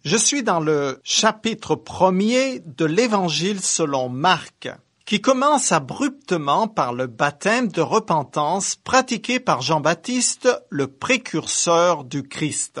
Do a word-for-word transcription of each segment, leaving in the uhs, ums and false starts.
Je suis dans le chapitre premier de l'Évangile selon Marc, qui commence abruptement par le baptême de repentance pratiqué par Jean-Baptiste, le précurseur du Christ.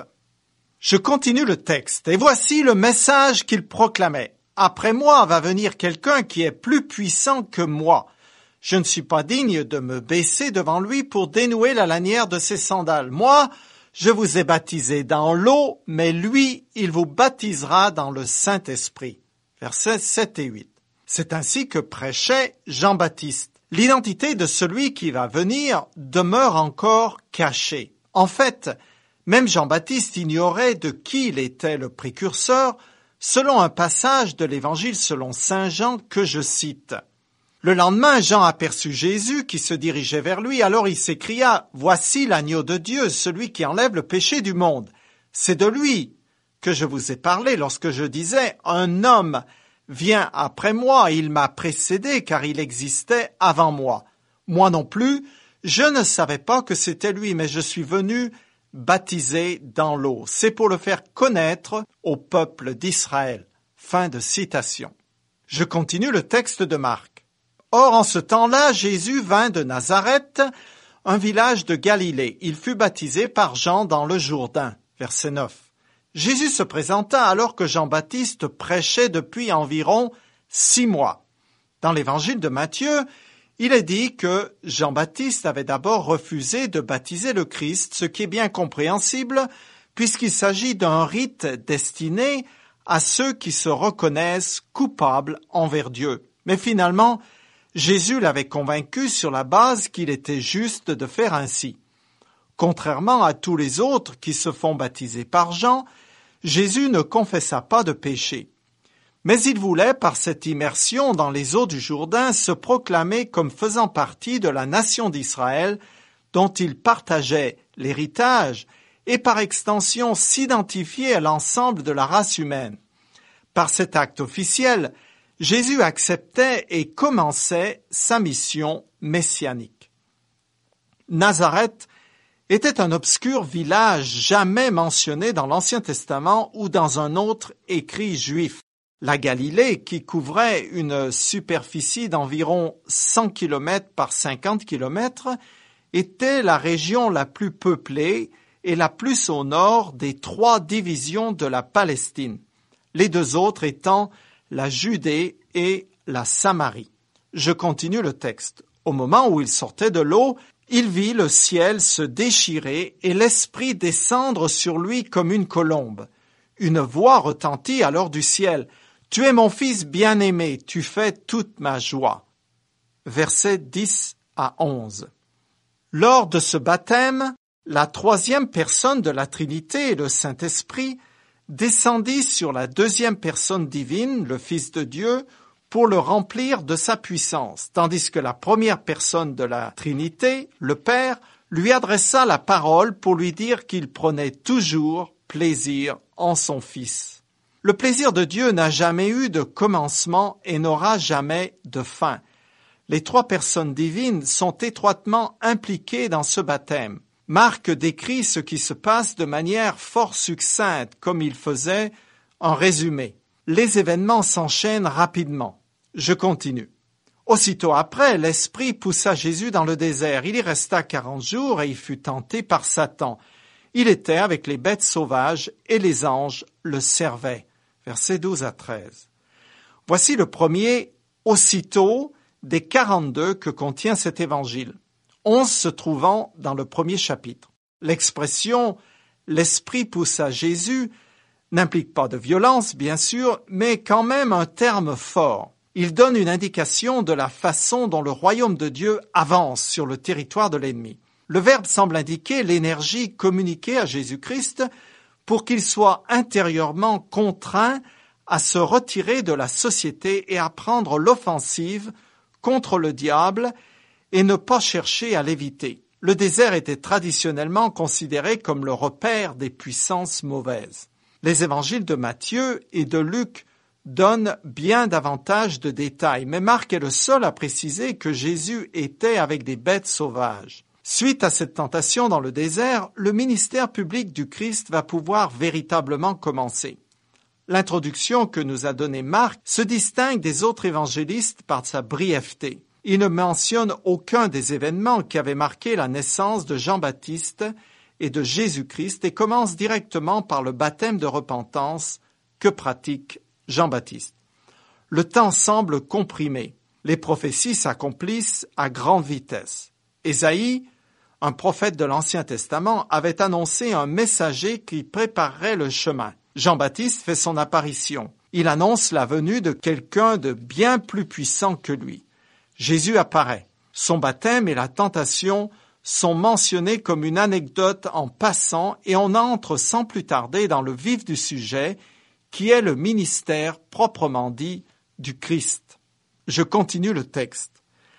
Je continue le texte, et voici le message qu'il proclamait. « Après moi va venir quelqu'un qui est plus puissant que moi. Je ne suis pas digne de me baisser devant lui pour dénouer la lanière de ses sandales. Moi, je vous ai baptisé dans l'eau, mais lui, il vous baptisera dans le Saint-Esprit. » Versets sept et huit. C'est ainsi que prêchait Jean-Baptiste. L'identité de celui qui va venir demeure encore cachée. En fait, même Jean-Baptiste ignorait de qui il était le précurseur, selon un passage de l'Évangile selon saint Jean que je cite. Le lendemain, Jean aperçut Jésus qui se dirigeait vers lui, alors il s'écria « Voici l'agneau de Dieu, celui qui enlève le péché du monde. C'est de lui que je vous ai parlé lorsque je disais « Un homme vient après moi, il m'a précédé car il existait avant moi. Moi non plus, je ne savais pas que c'était lui, mais je suis venu baptiser dans l'eau. C'est pour le faire connaître au peuple d'Israël. » Fin de citation. Je continue le texte de Marc. Or, en ce temps-là, Jésus vint de Nazareth, un village de Galilée. Il fut baptisé par Jean dans le Jourdain. Verset neuf. Jésus se présenta alors que Jean-Baptiste prêchait depuis environ six mois. Dans l'évangile de Matthieu, il est dit que Jean-Baptiste avait d'abord refusé de baptiser le Christ, ce qui est bien compréhensible puisqu'il s'agit d'un rite destiné à ceux qui se reconnaissent coupables envers Dieu. Mais finalement, Jésus l'avait convaincu sur la base qu'il était juste de faire ainsi. Contrairement à tous les autres qui se font baptiser par Jean, Jésus ne confessa pas de péché. Mais il voulait, par cette immersion dans les eaux du Jourdain, se proclamer comme faisant partie de la nation d'Israël dont il partageait l'héritage et par extension s'identifier à l'ensemble de la race humaine. Par cet acte officiel, Jésus acceptait et commençait sa mission messianique. Nazareth était un obscur village jamais mentionné dans l'Ancien Testament ou dans un autre écrit juif. La Galilée, qui couvrait une superficie d'environ cent kilomètres par cinquante kilomètres, était la région la plus peuplée et la plus au nord des trois divisions de la Palestine, les deux autres étant la Judée et la Samarie. Je continue le texte. Au moment où il sortait de l'eau, il vit le ciel se déchirer et l'Esprit descendre sur lui comme une colombe. Une voix retentit alors du ciel. « Tu es mon fils bien-aimé, tu fais toute ma joie. » Versets dix à onze. Lors de ce baptême, la troisième personne de la Trinité, le Saint-Esprit, descendit sur la deuxième personne divine, le Fils de Dieu, pour le remplir de sa puissance, tandis que la première personne de la Trinité, le Père, lui adressa la parole pour lui dire qu'il prenait toujours plaisir en son Fils. Le plaisir de Dieu n'a jamais eu de commencement et n'aura jamais de fin. Les trois personnes divines sont étroitement impliquées dans ce baptême. Marc décrit ce qui se passe de manière fort succincte, comme il faisait un résumé. Les événements s'enchaînent rapidement. Je continue. Aussitôt après, l'Esprit poussa Jésus dans le désert. Il y resta quarante jours et il fut tenté par Satan. Il était avec les bêtes sauvages et les anges le servaient. Versets douze à treize. Voici le premier « aussitôt » des quarante-deux que contient cet évangile. onze se trouvant dans le premier chapitre. L'expression « l'Esprit poussa Jésus » n'implique pas de violence, bien sûr, mais quand même un terme fort. Il donne une indication de la façon dont le royaume de Dieu avance sur le territoire de l'ennemi. Le verbe semble indiquer l'énergie communiquée à Jésus-Christ pour qu'il soit intérieurement contraint à se retirer de la société et à prendre l'offensive contre le diable et ne pas chercher à l'éviter. Le désert était traditionnellement considéré comme le repère des puissances mauvaises. Les évangiles de Matthieu et de Luc donnent bien davantage de détails, mais Marc est le seul à préciser que Jésus était avec des bêtes sauvages. Suite à cette tentation dans le désert, le ministère public du Christ va pouvoir véritablement commencer. L'introduction que nous a donnée Marc se distingue des autres évangélistes par sa brièveté. Il ne mentionne aucun des événements qui avaient marqué la naissance de Jean-Baptiste et de Jésus-Christ et commence directement par le baptême de repentance que pratique Jean-Baptiste. Le temps semble comprimé. Les prophéties s'accomplissent à grande vitesse. Ésaïe, un prophète de l'Ancien Testament, avait annoncé un messager qui préparerait le chemin. Jean-Baptiste fait son apparition. Il annonce la venue de quelqu'un de bien plus puissant que lui. Jésus apparaît. Son baptême et la tentation sont mentionnés comme une anecdote en passant et on entre sans plus tarder dans le vif du sujet qui est le ministère proprement dit du Christ. Je continue le texte.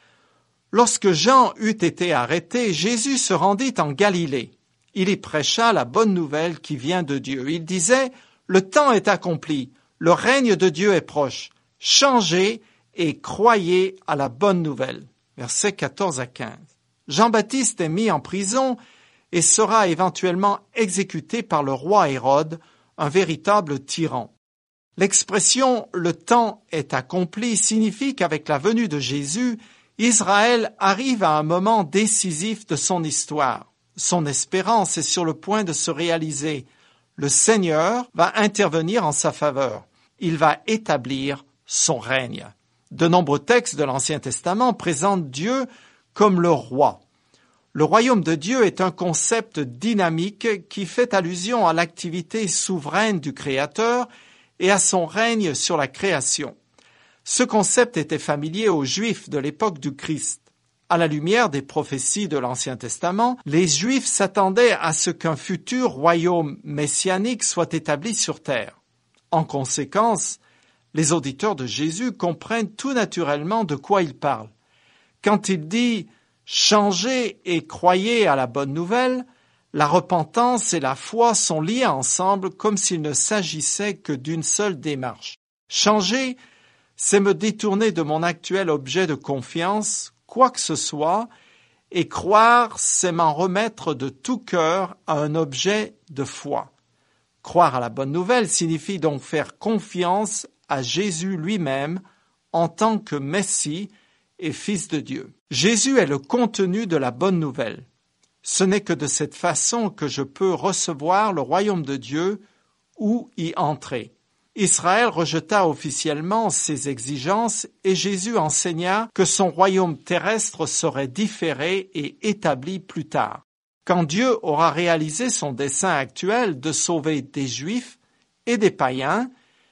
Lorsque Jean eut été arrêté, Jésus se rendit en Galilée. Il y prêcha la bonne nouvelle qui vient de Dieu. Il disait « Le temps est accompli, le règne de Dieu est proche. Changez et croyez à la bonne nouvelle. » Versets quatorze à quinze. Jean-Baptiste est mis en prison et sera éventuellement exécuté par le roi Hérode, un véritable tyran. L'expression « le temps est accompli » signifie qu'avec la venue de Jésus, Israël arrive à un moment décisif de son histoire. Son espérance est sur le point de se réaliser. Le Seigneur va intervenir en sa faveur. Il va établir son règne. De nombreux textes de l'Ancien Testament présentent Dieu comme le roi. Le royaume de Dieu est un concept dynamique qui fait allusion à l'activité souveraine du Créateur et à son règne sur la création. Ce concept était familier aux Juifs de l'époque du Christ. À la lumière des prophéties de l'Ancien Testament, les Juifs s'attendaient à ce qu'un futur royaume messianique soit établi sur terre. En conséquence, les auditeurs de Jésus comprennent tout naturellement de quoi il parle. Quand il dit « changez et croyez à la bonne nouvelle », la repentance et la foi sont liées ensemble comme s'il ne s'agissait que d'une seule démarche. Changer, c'est me détourner de mon actuel objet de confiance, quoi que ce soit, et croire, c'est m'en remettre de tout cœur à un objet de foi. Croire à la bonne nouvelle signifie donc faire confiance à Jésus lui-même en tant que Messie et Fils de Dieu. Jésus est le contenu de la bonne nouvelle. Ce n'est que de cette façon que je peux recevoir le royaume de Dieu ou y entrer. Israël rejeta officiellement ses exigences et Jésus enseigna que son royaume terrestre serait différé et établi plus tard. Quand Dieu aura réalisé son dessein actuel de sauver des Juifs et des païens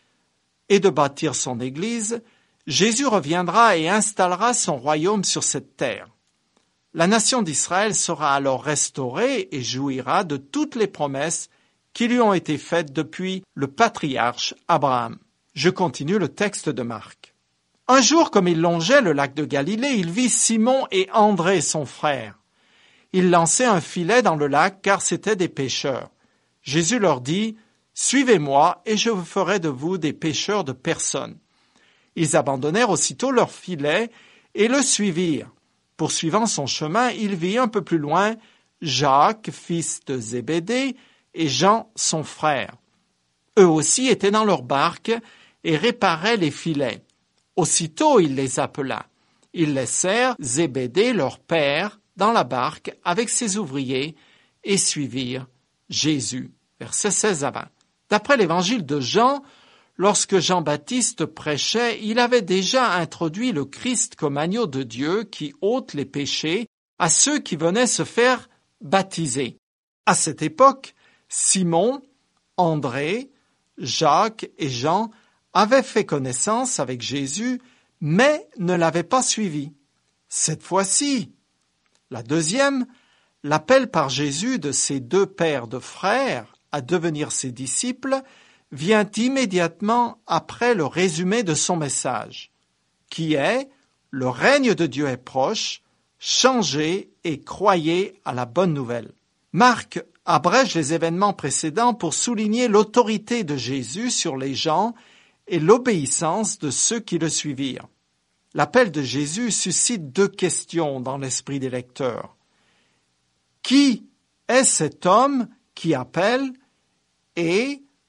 et de bâtir son Église, Jésus reviendra et installera son royaume sur cette terre. La nation d'Israël sera alors restaurée et jouira de toutes les promesses qui lui ont été faites depuis le patriarche Abraham. Je continue le texte de Marc. Un jour, comme il longeait le lac de Galilée, il vit Simon et André, son frère. Ils lançaient un filet dans le lac car c'étaient des pêcheurs. Jésus leur dit « Suivez-moi et je vous ferai de vous des pêcheurs de personnes. » Ils abandonnèrent aussitôt leur filet et le suivirent. Poursuivant son chemin, il vit un peu plus loin Jacques, fils de Zébédée, et Jean, son frère. Eux aussi étaient dans leur barque et réparaient les filets. Aussitôt il les appela. Ils laissèrent Zébédée, leur père, dans la barque avec ses ouvriers et suivirent Jésus. Versets seize à vingt. D'après l'évangile de Jean, lorsque Jean-Baptiste prêchait, il avait déjà introduit le Christ comme agneau de Dieu qui ôte les péchés à ceux qui venaient se faire baptiser. À cette époque, Simon, André, Jacques et Jean avaient fait connaissance avec Jésus, mais ne l'avaient pas suivi. Cette fois-ci, la deuxième, l'appel par Jésus de ses deux pères de frères à devenir ses disciples vient immédiatement après le résumé de son message, qui est « Le règne de Dieu est proche, changez et croyez à la bonne nouvelle ». Marc abrège les événements précédents pour souligner l'autorité de Jésus sur les gens et l'obéissance de ceux qui le suivirent. L'appel de Jésus suscite deux questions dans l'esprit des lecteurs. Qui est cet homme qui appelle et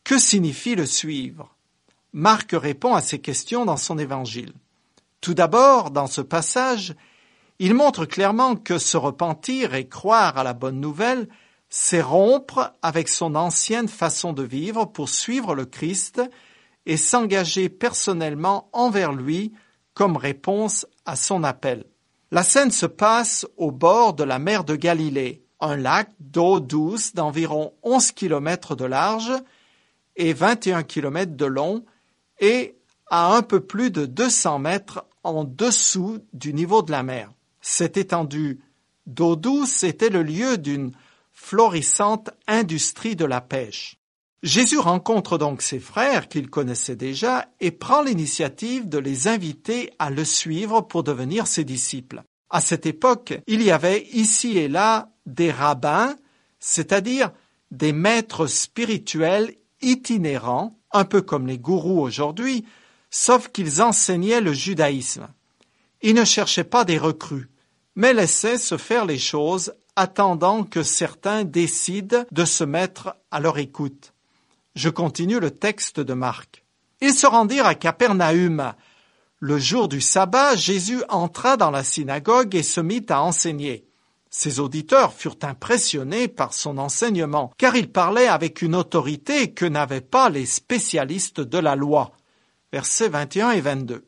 Que signifie le suivre? Marc répond à ces questions dans son évangile. Tout d'abord, dans ce passage, il montre clairement que se repentir et croire à la bonne nouvelle, c'est rompre avec son ancienne façon de vivre pour suivre le Christ et s'engager personnellement envers lui comme réponse à son appel. La scène se passe au bord de la mer de Galilée, un lac d'eau douce d'environ onze kilomètres de large et vingt et un kilomètres de long et à un peu plus de deux cents mètres en dessous du niveau de la mer. Cette étendue d'eau douce était le lieu d'une florissante industrie de la pêche. Jésus rencontre donc ses frères qu'il connaissait déjà et prend l'initiative de les inviter à le suivre pour devenir ses disciples. À cette époque, il y avait ici et là des rabbins, c'est-à-dire des maîtres spirituels itinérants, un peu comme les gourous aujourd'hui, sauf qu'ils enseignaient le judaïsme. Ils ne cherchaient pas des recrues, mais laissaient se faire les choses, attendant que certains décident de se mettre à leur écoute. Je continue le texte de Marc. Ils se rendirent à Capernaüm. Le jour du sabbat, Jésus entra dans la synagogue et se mit à enseigner. Ses auditeurs furent impressionnés par son enseignement, car il parlait avec une autorité que n'avaient pas les spécialistes de la loi. Versets vingt et un et vingt-deux.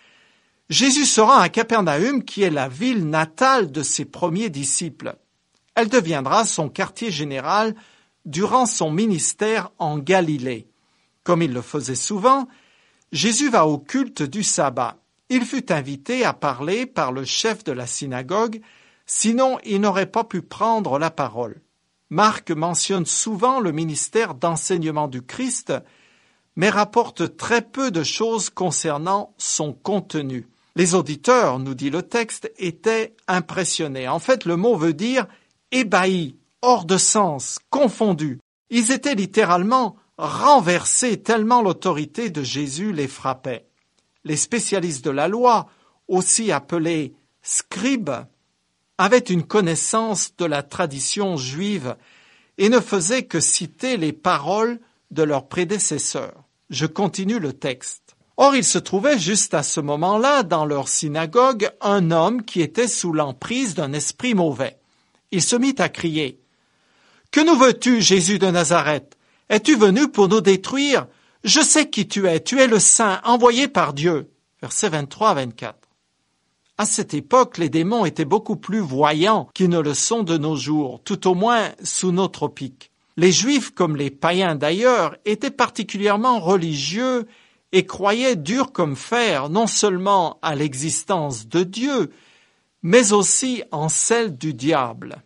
Jésus se rend à Capernaüm, qui est la ville natale de ses premiers disciples. Elle deviendra son quartier général durant son ministère en Galilée. Comme il le faisait souvent, Jésus va au culte du sabbat. Il fut invité à parler par le chef de la synagogue, sinon il n'aurait pas pu prendre la parole. Marc mentionne souvent le ministère d'enseignement du Christ, mais rapporte très peu de choses concernant son contenu. Les auditeurs, nous dit le texte, étaient impressionnés. En fait, le mot veut dire ébahis, hors de sens, confondus. Ils étaient littéralement renversés tellement l'autorité de Jésus les frappait. Les spécialistes de la loi, aussi appelés scribes, avaient une connaissance de la tradition juive et ne faisaient que citer les paroles de leurs prédécesseurs. Je continue le texte. Or, il se trouvait juste à ce moment-là, dans leur synagogue, un homme qui était sous l'emprise d'un esprit mauvais. Il se mit à crier « Que nous veux-tu, Jésus de Nazareth? Es-tu venu pour nous détruire? Je sais qui tu es, tu es le Saint, envoyé par Dieu. » Versets vingt-trois à vingt-quatre. À cette époque, les démons étaient beaucoup plus voyants qu'ils ne le sont de nos jours, tout au moins sous nos tropiques. Les Juifs, comme les païens d'ailleurs, étaient particulièrement religieux et croyaient dur comme fer non seulement à l'existence de Dieu, mais aussi en celle du diable.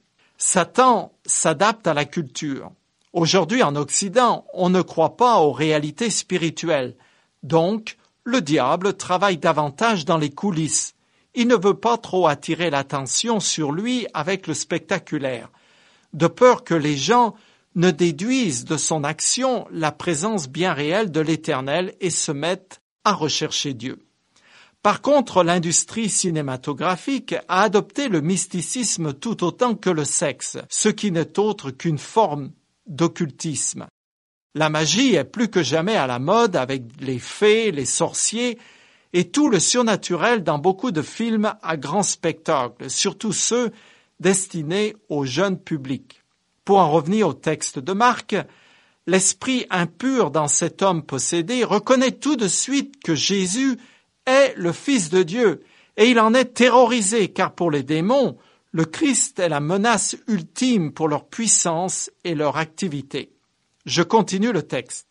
Satan s'adapte à la culture. Aujourd'hui, en Occident, on ne croit pas aux réalités spirituelles. Donc, le diable travaille davantage dans les coulisses. Il ne veut pas trop attirer l'attention sur lui avec le spectaculaire, de peur que les gens ne déduisent de son action la présence bien réelle de l'Éternel et se mettent à rechercher Dieu. Par contre, l'industrie cinématographique a adopté le mysticisme tout autant que le sexe, ce qui n'est autre qu'une forme d'occultisme. La magie est plus que jamais à la mode avec les fées, les sorciers et tout le surnaturel dans beaucoup de films à grand spectacle, surtout ceux destinés au jeune public. Pour en revenir au texte de Marc, l'esprit impur dans cet homme possédé reconnaît tout de suite que Jésus est le Fils de Dieu et il en est terrorisé car pour les démons, le Christ est la menace ultime pour leur puissance et leur activité. Je continue le texte.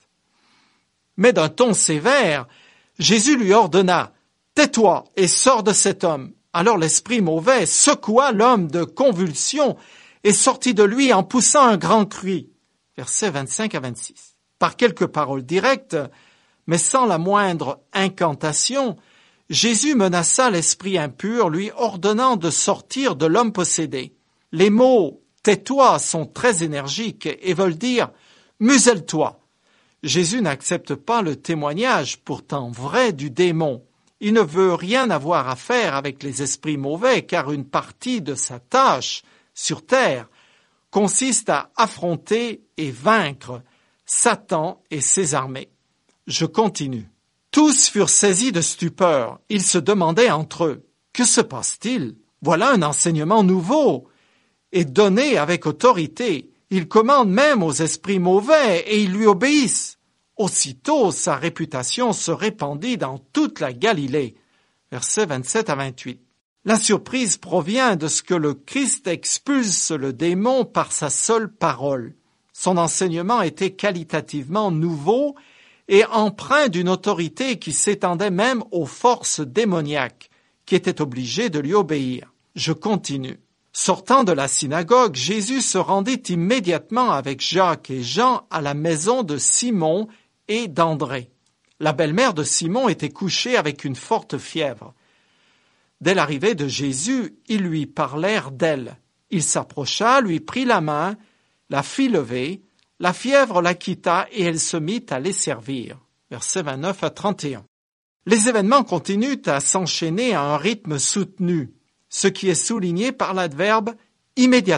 Mais d'un ton sévère, Jésus lui ordonna « Tais-toi et sors de cet homme ». Alors l'esprit mauvais secoua l'homme de convulsions et sortit de lui en poussant un grand cri. Versets vingt-cinq à vingt-six. Par quelques paroles directes, mais sans la moindre incantation, Jésus menaça l'esprit impur, lui ordonnant de sortir de l'homme possédé. Les mots « tais-toi » sont très énergiques et veulent dire « muselle-toi ». Jésus n'accepte pas le témoignage, pourtant vrai, du démon. Il ne veut rien avoir à faire avec les esprits mauvais, car une partie de sa tâche sur terre consiste à affronter et vaincre Satan et ses armées. Je continue. Tous furent saisis de stupeur. Ils se demandaient entre eux, « Que se passe-t-il? Voilà un enseignement nouveau et donné avec autorité. Il commande même aux esprits mauvais et ils lui obéissent. » Aussitôt, sa réputation se répandit dans toute la Galilée. Versets vingt-sept à vingt-huit. La surprise provient de ce que le Christ expulse le démon par sa seule parole. Son enseignement était qualitativement nouveau et empreint d'une autorité qui s'étendait même aux forces démoniaques, qui étaient obligées de lui obéir. Je continue. Sortant de la synagogue, Jésus se rendit immédiatement avec Jacques et Jean à la maison de Simon et d'André. La belle-mère de Simon était couchée avec une forte fièvre. Dès l'arrivée de Jésus, ils lui parlèrent d'elle. Il s'approcha, lui prit la main, la fit lever, la fièvre la quitta et elle se mit à les servir. Versets vingt-neuf à trente et un. Les événements continuent à s'enchaîner à un rythme soutenu, ce qui est souligné par l'adverbe « immédiatement ».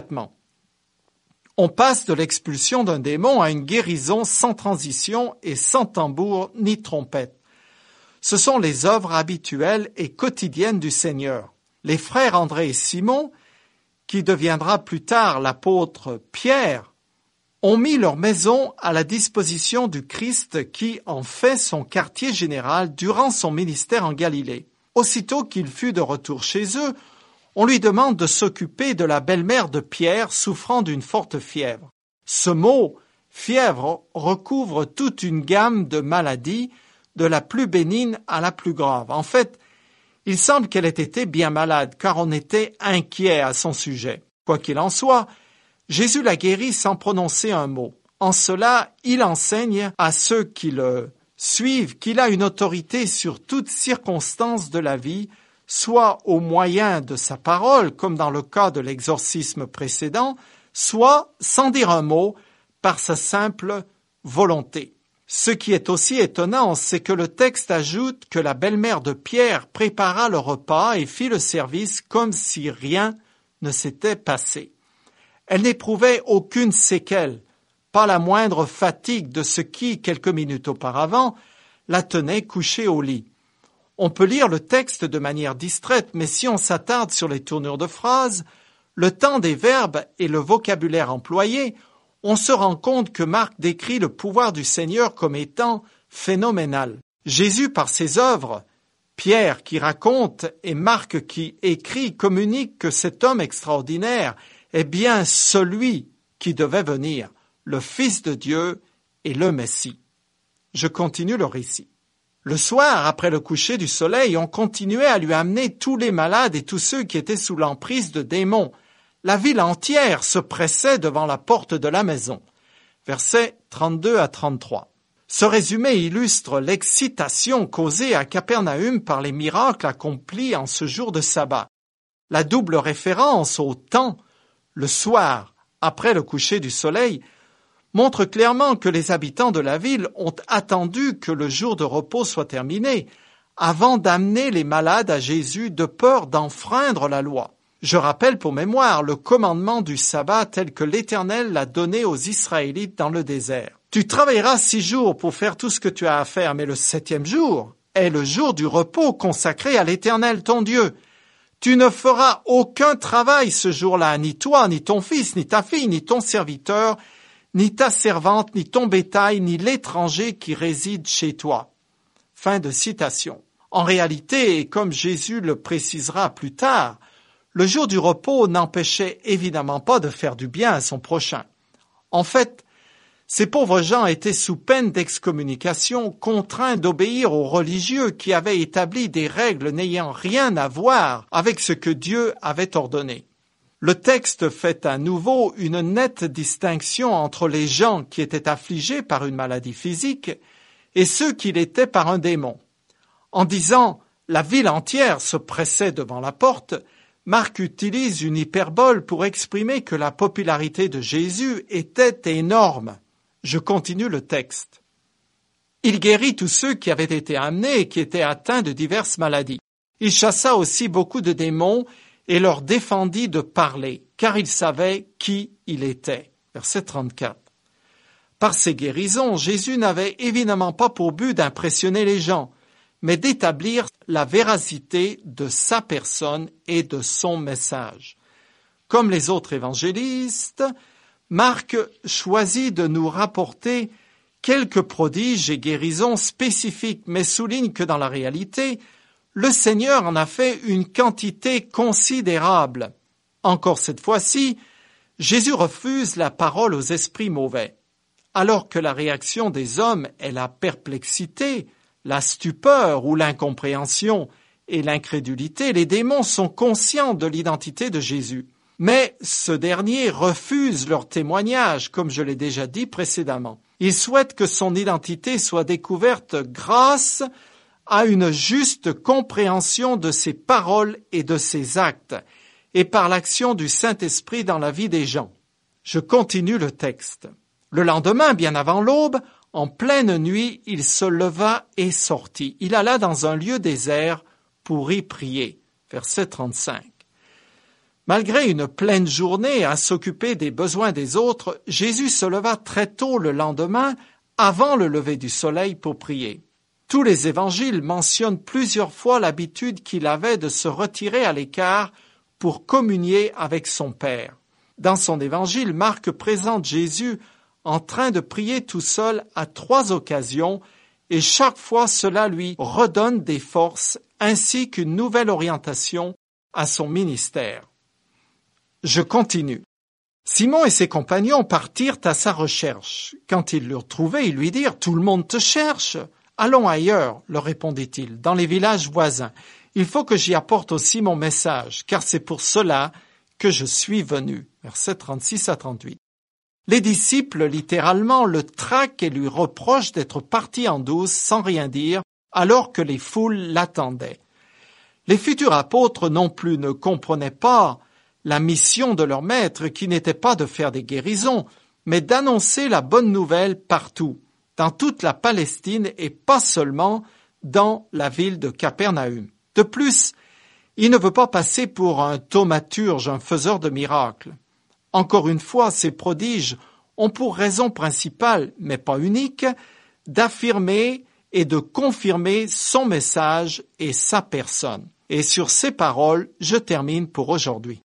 On passe de l'expulsion d'un démon à une guérison sans transition et sans tambour ni trompette. Ce sont les œuvres habituelles et quotidiennes du Seigneur. Les frères André et Simon, qui deviendra plus tard l'apôtre Pierre, ont mis leur maison à la disposition du Christ qui en fait son quartier général durant son ministère en Galilée. Aussitôt qu'il fut de retour chez eux, on lui demande de s'occuper de la belle-mère de Pierre souffrant d'une forte fièvre. Ce mot « fièvre » recouvre toute une gamme de maladies, de la plus bénigne à la plus grave. En fait, il semble qu'elle ait été bien malade, car on était inquiet à son sujet. Quoi qu'il en soit, Jésus la guérit sans prononcer un mot. En cela, il enseigne à ceux qui le suivent qu'il a une autorité sur toute circonstance de la vie, soit au moyen de sa parole, comme dans le cas de l'exorcisme précédent, soit, sans dire un mot, par sa simple volonté. Ce qui est aussi étonnant, c'est que le texte ajoute que la belle-mère de Pierre prépara le repas et fit le service comme si rien ne s'était passé. Elle n'éprouvait aucune séquelle, pas la moindre fatigue de ce qui, quelques minutes auparavant, la tenait couchée au lit. On peut lire le texte de manière distraite, mais si on s'attarde sur les tournures de phrases, le temps des verbes et le vocabulaire employé, on se rend compte que Marc décrit le pouvoir du Seigneur comme étant phénoménal. Jésus, par ses œuvres, Pierre qui raconte et Marc qui écrit communiquent que cet homme extraordinaire est bien celui qui devait venir, le Fils de Dieu et le Messie. Je continue le récit. Le soir, après le coucher du soleil, on continuait à lui amener tous les malades et tous ceux qui étaient sous l'emprise de démons. La ville entière se pressait devant la porte de la maison. Versets trente-deux à trente-trois. Ce résumé illustre l'excitation causée à Capernaüm par les miracles accomplis en ce jour de sabbat. La double référence au temps, le soir, après le coucher du soleil, montre clairement que les habitants de la ville ont attendu que le jour de repos soit terminé avant d'amener les malades à Jésus de peur d'enfreindre la loi. Je rappelle pour mémoire le commandement du sabbat tel que l'Éternel l'a donné aux Israélites dans le désert. Tu travailleras six jours pour faire tout ce que tu as à faire, mais le septième jour est le jour du repos consacré à l'Éternel ton Dieu. Tu ne feras aucun travail ce jour-là, ni toi, ni ton fils, ni ta fille, ni ton serviteur, ni ta servante, ni ton bétail, ni l'étranger qui réside chez toi. Fin de citation. En réalité, et comme Jésus le précisera plus tard, le jour du repos n'empêchait évidemment pas de faire du bien à son prochain. En fait, ces pauvres gens étaient sous peine d'excommunication, contraints d'obéir aux religieux qui avaient établi des règles n'ayant rien à voir avec ce que Dieu avait ordonné. Le texte fait à nouveau une nette distinction entre les gens qui étaient affligés par une maladie physique et ceux qui l'étaient par un démon. En disant « la ville entière se pressait devant la porte », Marc utilise une hyperbole pour exprimer que la popularité de Jésus était énorme. Je continue le texte. Il guérit tous ceux qui avaient été amenés et qui étaient atteints de diverses maladies. Il chassa aussi beaucoup de démons et leur défendit de parler, car il savait qui il était. Verset trente-quatre. Par ses guérisons, Jésus n'avait évidemment pas pour but d'impressionner les gens, mais d'établir la véracité de sa personne et de son message. Comme les autres évangélistes, Marc choisit de nous rapporter quelques prodiges et guérisons spécifiques, mais souligne que dans la réalité, le Seigneur en a fait une quantité considérable. Encore cette fois-ci, Jésus refuse la parole aux esprits mauvais. Alors que la réaction des hommes est la perplexité, la stupeur ou l'incompréhension et l'incrédulité, les démons sont conscients de l'identité de Jésus. Mais ce dernier refuse leur témoignage, comme je l'ai déjà dit précédemment. Il souhaite que son identité soit découverte grâce à une juste compréhension de ses paroles et de ses actes, et par l'action du Saint-Esprit dans la vie des gens. Je continue le texte. Le lendemain, bien avant l'aube, en pleine nuit, il se leva et sortit. Il alla dans un lieu désert pour y prier. Verset trente-cinq. Malgré une pleine journée à s'occuper des besoins des autres, Jésus se leva très tôt le lendemain, avant le lever du soleil, pour prier. Tous les évangiles mentionnent plusieurs fois l'habitude qu'il avait de se retirer à l'écart pour communier avec son Père. Dans son évangile, Marc présente Jésus en train de prier tout seul à trois occasions, et chaque fois cela lui redonne des forces ainsi qu'une nouvelle orientation à son ministère. Je continue. Simon et ses compagnons partirent à sa recherche. Quand ils l'eurent trouvé, ils lui dirent « Tout le monde te cherche !»« Allons ailleurs, leur répondit-il, dans les villages voisins. Il faut que j'y apporte aussi mon message, car c'est pour cela que je suis venu. » Versets trente-six à trente-huit. Les disciples, littéralement, le traquent et lui reprochent d'être parti en douce sans rien dire, alors que les foules l'attendaient. Les futurs apôtres non plus ne comprenaient pas la mission de leur maître, qui n'était pas de faire des guérisons, mais d'annoncer la bonne nouvelle partout, dans toute la Palestine et pas seulement dans la ville de Capernaüm. De plus, il ne veut pas passer pour un thaumaturge, un faiseur de miracles. Encore une fois, ces prodiges ont pour raison principale, mais pas unique, d'affirmer et de confirmer son message et sa personne. Et sur ces paroles, je termine pour aujourd'hui.